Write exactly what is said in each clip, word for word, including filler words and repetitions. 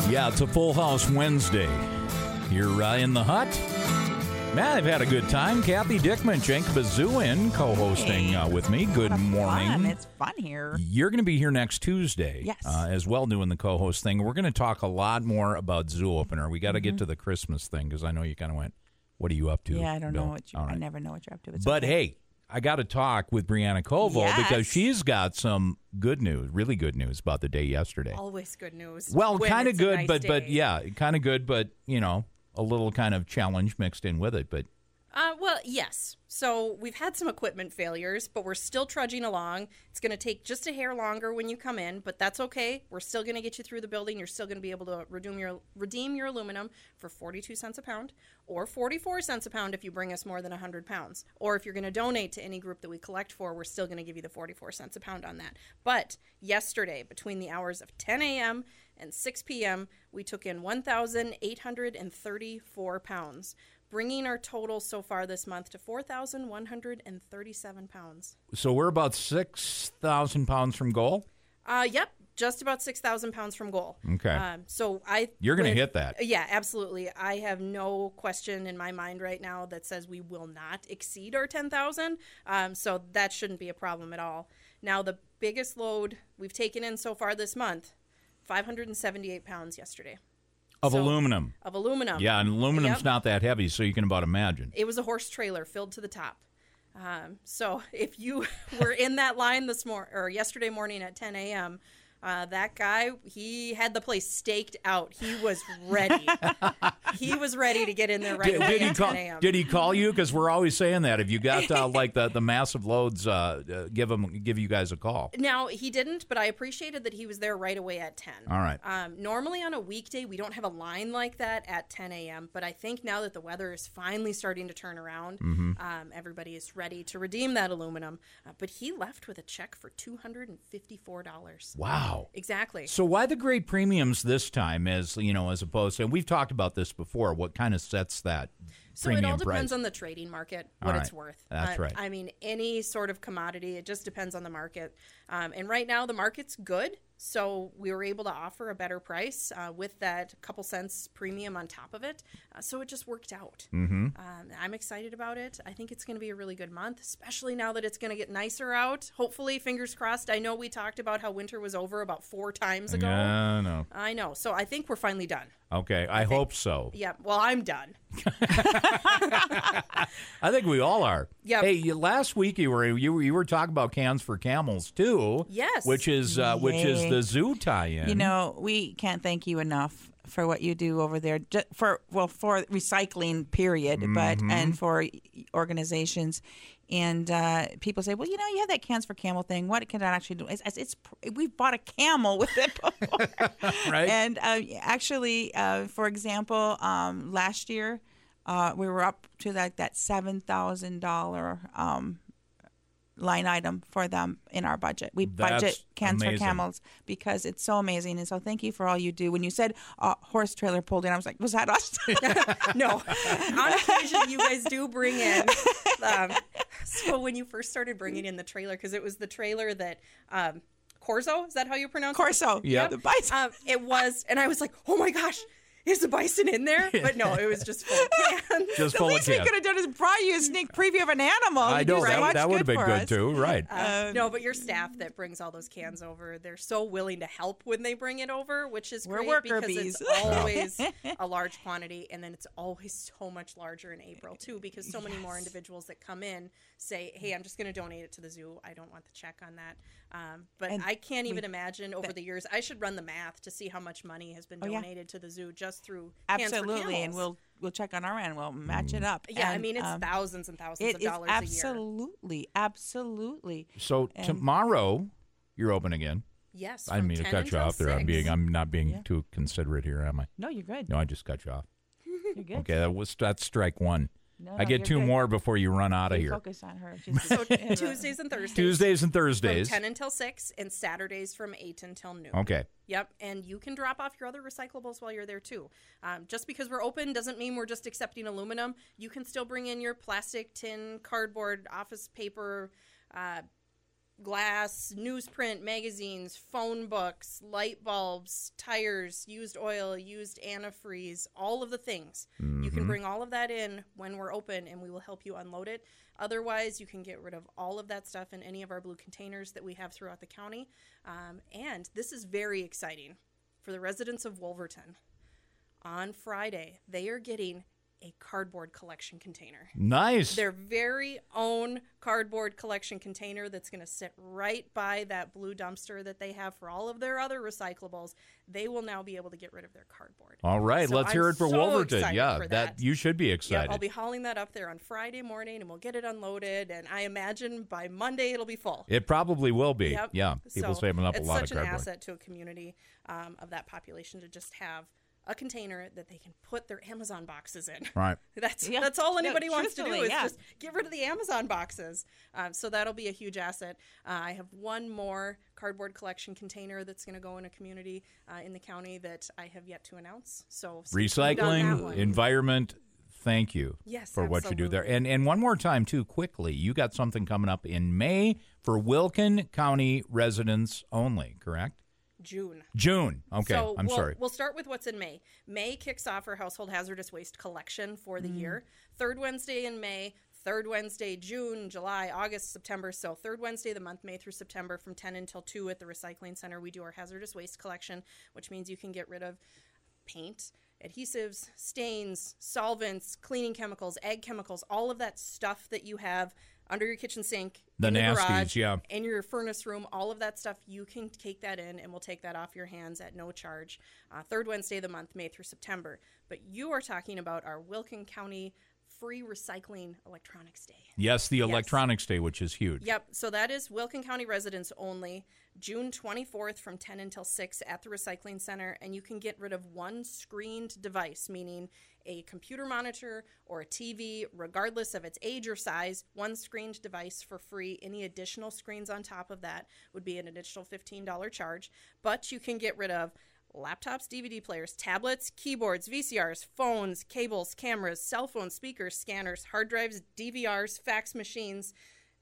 Yeah, it's a Full House Wednesday. You're uh, in the hut. Man, I've had a good time. Kathy Dickman, Cenk Bazuin, co-hosting uh, with me. Good morning. Fun. It's fun here. You're going to be here next Tuesday, yes, uh, as well, doing the co-host thing. We're going to talk a lot more about Zoo Opener. We got to mm-hmm. get to the Christmas thing because I know you kind of went, "What are you up to?" Yeah, I don't Bill? know what you. Right. I never know what you're up to. It's but okay. hey, I got to talk with Brianna Koval yes. because she's got some good news, really good news about the day yesterday. Always good news. Well, kind of good, nice but day. but yeah, kind of good, but you know, a little kind of challenge mixed in with it, but. Uh, well, yes. So we've had some equipment failures, but we're still trudging along. It's going to take just a hair longer when you come in, but that's okay. We're still going to get you through the building. You're still going to be able to redeem your redeem your aluminum for forty-two cents a pound or forty-four cents a pound if you bring us more than one hundred pounds. Or if you're going to donate to any group that we collect for, we're still going to give you the forty-four cents a pound on that. But yesterday, between the hours of ten a.m. and six p.m., we took in one thousand eight hundred thirty-four pounds, bringing our total so far this month to four thousand one hundred thirty-seven pounds. So we're about six thousand pounds from goal? Uh, yep, just about six thousand pounds from goal. Okay. Um, so I... You're going to hit that. Yeah, absolutely. I have no question in my mind right now that says we will not exceed our ten thousand, um, so that shouldn't be a problem at all. Now, the biggest load we've taken in so far this month, five hundred seventy-eight pounds yesterday. Of so, aluminum. Of aluminum. Yeah, and aluminum's yep. not that heavy, so you can about imagine. It was a horse trailer filled to the top. Um, so if you were in that line this mor- or yesterday morning at ten a.m., uh, that guy, he had the place staked out. He was ready. He was ready to get in there right did, away did at he call, ten a.m. Did he call you? Because we're always saying that. If you got uh, like the, the massive loads, uh, uh, give him give you guys a call. Now, he didn't, but I appreciated that he was there right away at ten. All right. Um, normally on a weekday, we don't have a line like that at ten a.m., but I think now that the weather is finally starting to turn around, mm-hmm. um, everybody is ready to redeem that aluminum. Uh, but he left with a check for two hundred fifty-four dollars. Wow. Exactly. So why the great premiums this time, as you know, as opposed to, and we've talked about this before, what kind of sets that So premium it all depends price? on the trading market, what All right. it's worth. That's uh, right. I mean, any sort of commodity, it just depends on the market. Um, and right now, the market's good, so we were able to offer a better price uh, with that couple cents premium on top of it. Uh, so it just worked out. Mm-hmm. Um, I'm excited about it. I think it's going to be a really good month, especially now that it's going to get nicer out. Hopefully, fingers crossed. I know we talked about how winter was over about four times ago. Yeah, no. I know. So I think we're finally done. Okay, I, I hope so. Yeah, well, I'm done. I think we all are. Yep. Hey, you, last week you were you were you were talking about Cans for Camels too. Yes. Which is uh, which is Yay. the zoo tie-in. You know, we can't thank you enough for what you do over there. Just for well, for recycling, period, Mm-hmm. but and for organizations. And uh, people say, well, you know, you have that Cans for Camel thing. What can that actually do? It's, it's, it's we've bought a camel with it before, right? And uh, actually, uh, for example, um, last year uh, we were up to like that seven thousand dollar um, line item for them in our budget. We That's budget Cans amazing. for Camels because it's so amazing. And so thank you for all you do. When you said uh, horse trailer pulled in, I was like, was that us? No. On occasion, you guys do bring in. Um, so when you first started bringing in the trailer, because it was the trailer that um, Corso, is that how you pronounce it? Corso. Yeah. The bison. Um, it was, and I was like, oh my gosh, is the bison in there? But no, it was just full of cans. Just The full of least we cans. could have done is brought you a sneak preview of an animal. I You do know so that, much that would have been for good us. too, right? Uh, no, but your staff that brings all those cans over, they're so willing to help when they bring it over, which is We're great worker because bees. it's always a large quantity, and then it's always so much larger in April too, because so many more individuals that come in say, "Hey, I'm just going to donate it to the zoo. I don't want the check on that." Um, but And I can't even we- imagine over the years. I should run the math to see how much money has been Oh, yeah. donated to the zoo just through Cans for Absolutely, and Camels. we'll we'll check on our end. We'll match it up. Yeah, I And, mean it's um, thousands and thousands it of is dollars a year. absolutely, absolutely. So And- tomorrow you're open again. Yes, I didn't from mean to ten cut you until off there. I'm six. being I'm not being Yeah. too considerate here, am I? No, you're good. No, I just cut you off. You're good. Okay, that was that's strike one. No, I no, get you're two good. more before you run out of You here. Focus on her. She's So Tuesdays and Thursdays. Tuesdays and Thursdays. From ten until six, and Saturdays from eight until noon. Okay. Yep, and you can drop off your other recyclables while you're there too. Um, just because we're open doesn't mean we're just accepting aluminum. You can still bring in your plastic, tin, cardboard, office paper, uh, glass, newsprint, magazines, phone books, light bulbs, tires, used oil, used antifreeze, all of the things. Mm-hmm. You can bring all of that in when we're open, and we will help you unload it. Otherwise, you can get rid of all of that stuff in any of our blue containers that we have throughout the county. Um, and this is very exciting for the residents of Wolverton. On Friday, they are getting a cardboard collection container. Nice. Their very own cardboard collection container that's going to sit right by that blue dumpster that they have for all of their other recyclables. They will now be able to get rid of their cardboard. All right, so let's I'm hear it for so Wolverton. Yeah, for that. that You should be excited. Yeah, I'll be hauling that up there on Friday morning, and we'll get it unloaded. And I imagine by Monday it'll be full. It probably will be. Yep. Yeah, people so saving up a lot of It's such cardboard. an asset to a community um, of that population to just have a container that they can put their Amazon boxes in. Right. That's Yeah. that's all No, anybody wants to do truthfully, is yeah. just get rid of the Amazon boxes. Um, so that'll be a huge asset. Uh, I have one more cardboard collection container that's going to go in a community uh, in the county that I have yet to announce. So stay tuned on that Recycling, one. environment. Thank you Yes, for what you do there. absolutely. And and one more time, too, quickly, you got something coming up in May for Wilkin County residents only, correct? June. June. Okay, So I'm we'll, sorry. We'll start with what's in May. May kicks off our household hazardous waste collection for the year. Third Wednesday in May, third Wednesday, June, July, August, September. So third Wednesday of the month, May through September, from ten until two at the recycling center, we do our hazardous waste collection, which means you can get rid of paint, adhesives, stains, solvents, cleaning chemicals, ag chemicals, all of that stuff that you have under your kitchen sink, The in your nasties, garage, yeah. in your furnace room, all of that stuff, you can take that in and we'll take that off your hands at no charge. Uh, third Wednesday of the month, May through September. But you are talking about our Wilkin County Free Recycling Electronics Day. Yes, the Electronics Day, which is huge. Yep, so that is Wilkin County residents only, June twenty-fourth from ten until six at the recycling center, and you can get rid of one screened device, meaning a computer monitor or a T V, regardless of its age or size, one screened device for free. Any additional screens on top of that would be an additional fifteen dollars charge, but you can get rid of laptops, D V D players, tablets, keyboards, V C Rs, phones, cables, cameras, cell phones, speakers, scanners, hard drives, D V Rs, fax machines,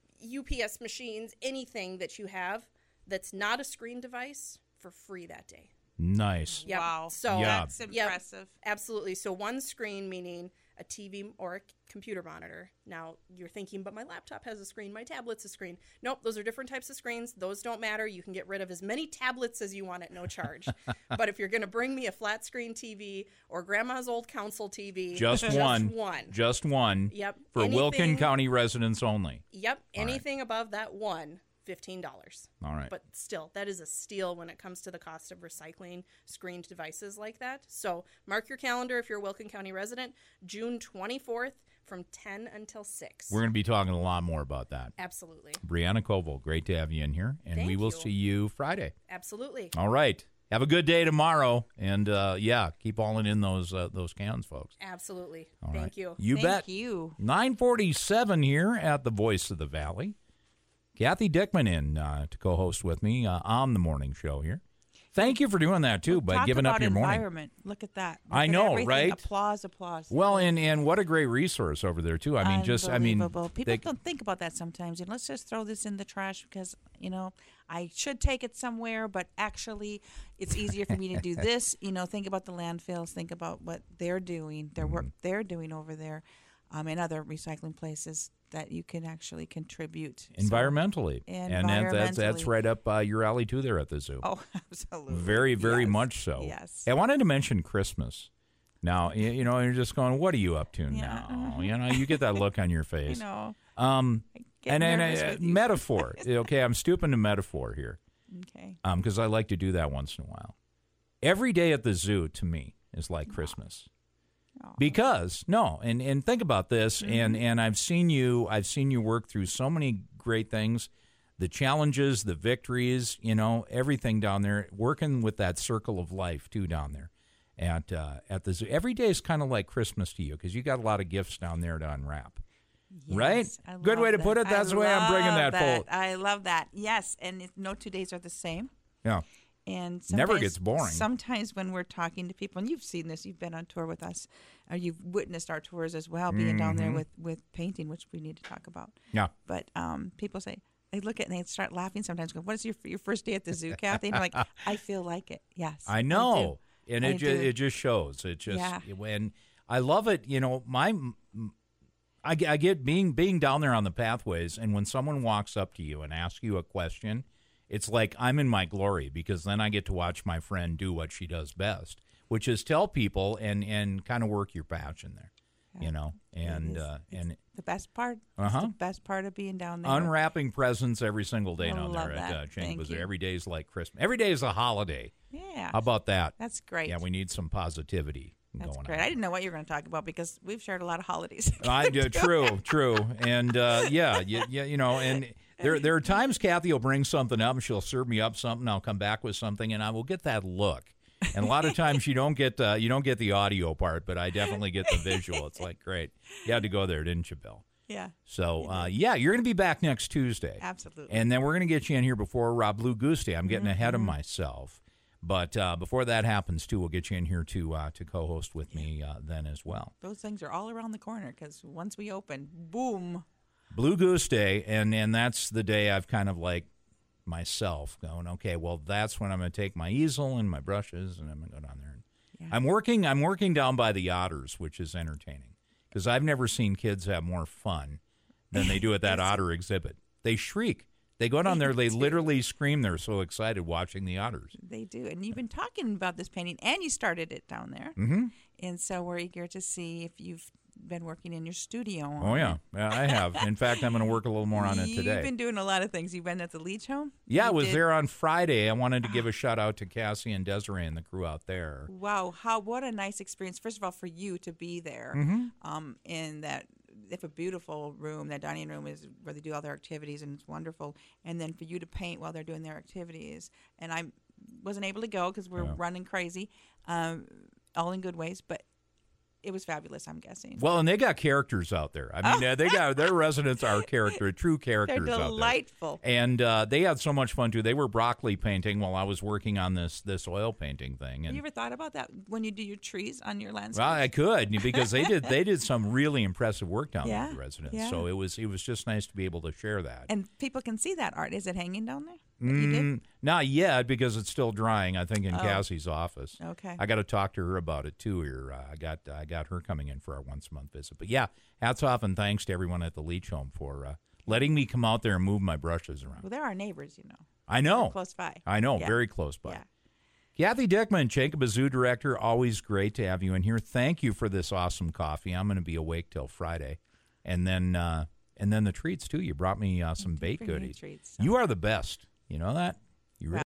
U P S machines, anything that you have that's not a screen device for free that day. Nice. Yep. Wow. So Yeah. That's Yep, impressive. absolutely. So one screen, meaning a T V or a computer monitor. Now you're thinking, but my laptop has a screen, my tablet's a screen. Nope, those are different types of screens. Those don't matter. You can get rid of as many tablets as you want at no charge. But if you're going to bring me a flat screen T V or grandma's old console T V, Just one. one. Just one. Yep. For Anything- Wilkin County residents only. Yep. All right. Anything above that one, fifteen dollars. All right. But still, that is a steal when it comes to the cost of recycling screened devices like that. So mark your calendar if you're a Wilkin County resident, June twenty-fourth from ten until six. We're going to be talking a lot more about that. Absolutely. Brianna Koval, great to have you in here. And Thank we will you. see you Friday. Absolutely. All right. Have a good day tomorrow. And, uh, yeah, keep hauling in those uh, those cans, folks. Absolutely. All Thank right. you. You Thank bet. you. nine forty-seven here at the Voice of the Valley. Kathy Dickman in uh, to co-host with me uh, on the morning show here. Thank you for doing that, too, by Talk giving about up your morning. environment. Look at that. Look I at know, everything. right? Applause, applause. Well, and, and what a great resource over there, too. I mean, just, I mean, Unbelievable. People they- don't think about that sometimes. And let's just throw this in the trash because, you know, I should take it somewhere, but actually it's easier for me to do this. You know, think about the landfills. Think about what they're doing, their work they're doing over there um, and other recycling places that you can actually contribute. So- environmentally. And that, that's, that's Environmentally. right up uh, your alley, too, there at the zoo. Oh, absolutely. Very, very Yes. much so. Yes. I wanted to mention Christmas. Now, y- you know, you're just going, what are you up to Yeah. now? You know, you get that look on your You face. know, Um, get and and nervous uh, with you. metaphor. Okay, I'm stooping to metaphor here okay. because I like to do that once in a while. Every day at the zoo, to me, is like Christmas. Oh. Because no, and, and think about this, Mm-hmm. and, and I've seen you I've seen you work through so many great things, the challenges, the victories, you know, everything down there. Working with that circle of life too down there at uh, at the zoo. Every day is kind of like Christmas to you because you got a lot of gifts down there to unwrap. Right? Yes, I Good love way to that. put it. That's I the way I'm bringing love that forward. I love that. Yes, and it, no two days are the same. Yeah. And Never sometimes- gets boring. Sometimes when we're talking to people, and you've seen this, you've been on tour with us, or you've witnessed our tours as well, being down there with, with painting, which we need to talk about. Yeah. But um, people say, they look at it and they start laughing sometimes. Go, what is your your first day at the zoo, Kathy? And I'm like, I feel like it. Yes, I know, I and I it just do. it just shows. It just Yeah. and I love it. You know, my I, get- I get being being down there on the pathways, and when someone walks up to you and asks you a question, it's like I'm in my glory because then I get to watch my friend do what she does best, which is tell people and and kind of work your passion there. You know, and It is. uh, It's and the best part. Uh-huh. It's the best part of being down there. unwrapping presents every single day I down love there at that. uh, Chain Thank Bazaar. you. Every day is like Christmas. Every day is a holiday. Yeah, How about that? that's great. Yeah, we need some positivity That's going great. on. I didn't know what you were going to talk about because we've shared a lot of holidays. I do, true, true, and uh, yeah, yeah, yeah, you know, and there there are times Kathy will bring something up and she'll serve me up something. I'll come back with something, and I will get that look. And a lot of times you don't get uh, you don't get the audio part, but I definitely get the visual. It's like great. You had to go there, didn't you, Bill? Yeah, So uh, yeah, you're going to be back next Tuesday, absolutely. and then we're going to get you in here before Rob Blue Goose Day. I'm getting ahead of myself. But uh, before that happens, too, we'll get you in here to uh, to co-host with me uh, then as well. Those things are all around the corner because once we open, boom. Blue Goose Day, and, and that's the day I've kind of like myself going, okay, well, that's when I'm going to take my easel and my brushes, and I'm going to go down there. And Yeah. I'm working. I'm working down by the otters, which is entertaining because I've never seen kids have more fun than they do at that otter exhibit. They shriek. They go down there. They literally scream. They're so excited watching the otters. They do. And you've been talking about this painting, and you started it down there. Mm-hmm. And so we're eager to see if you've been working in your studio. on Oh, it. yeah. Yeah, I have. In fact, I'm going to work a little more on it today. You've been doing a lot of things. You've been at the Leach Home? Yeah, I You was did- there on Friday. I wanted to give a shout out to Cassie and Desiree and the crew out there. Wow, how what a nice experience! First of all, for you to be there, Mm-hmm. um, in that they have a beautiful room. That dining room is where they do all their activities, and it's wonderful. And then for you to paint while they're doing their activities, and I wasn't able to go because we're Yeah. running crazy, um, all in good ways, but it was fabulous. I'm guessing. Well, and they got characters out there. I mean, uh, they got their residents are character, true they're characters out there. delightful. And uh, they had so much fun too. They were broccoli painting while I was working on this this oil painting thing. Have And you ever thought about that when you do your trees on your landscape? well, I could because they did they did some really impressive work down there, Yeah, the residents. yeah. So it was it was just nice to be able to share that. And people can see that art. Is it hanging down there? that you did? Mm, not yet because it's still drying. I think in Oh. Cassie's office. Okay. I got to talk to her about it too. Here, uh, I got I got her coming in for our once a month visit. But yeah, hats off and thanks to everyone at the Leach Home for uh, letting me come out there and move my brushes around. Well, they're our neighbors, you know. I know, They're close by. I know, Yeah. very close by. Yeah. Kathy Dickman, Jacob Zoo Director, always great to have you in here. Thank you for this awesome coffee. I'm going to be awake till Friday, and then uh, and then the treats too. You brought me uh, some baked bring me goodies. treats, so- You are the best. You know that?